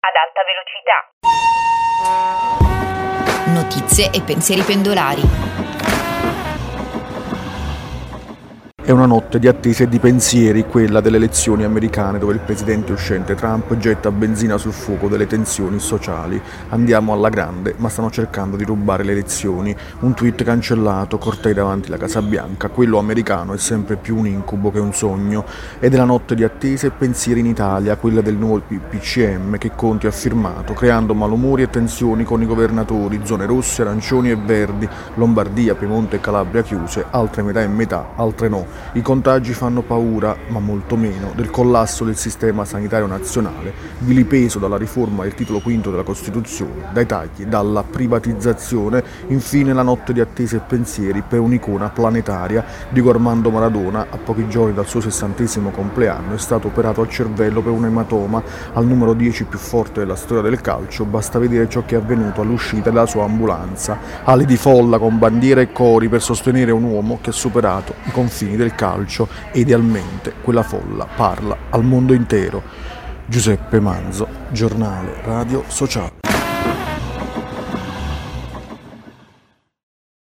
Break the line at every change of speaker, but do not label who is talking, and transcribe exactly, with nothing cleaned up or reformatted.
ad alta velocità.
Notizie e pensieri pendolari.
È una notte di attese e di pensieri, quella delle elezioni americane, dove il presidente uscente Trump getta benzina sul fuoco delle tensioni sociali. Andiamo alla grande, ma stanno cercando di rubare le elezioni. Un tweet cancellato, cortei davanti alla Casa Bianca. Quello americano è sempre più un incubo che un sogno. Ed è la notte di attese e pensieri in Italia, quella del nuovo P C M che Conte ha firmato, creando malumori e tensioni con i governatori, zone rosse, arancioni e verdi, Lombardia, Piemonte e Calabria chiuse, altre metà e metà, altre no. I contagi fanno paura, ma molto meno, del collasso del sistema sanitario nazionale, vilipeso dalla riforma del titolo quinto della Costituzione, dai tagli, dalla privatizzazione, infine la notte di attese e pensieri per un'icona planetaria. Diego Armando Maradona, a pochi giorni dal suo sessantesimo compleanno, è stato operato al cervello per un ematoma, al numero dieci più forte della storia del calcio. Basta vedere ciò che è avvenuto all'uscita della sua ambulanza, ali di folla con bandiere e cori per sostenere un uomo che ha superato i confini del calcio e idealmente quella folla parla al mondo intero. Giuseppe Manzo, giornale radio sociale.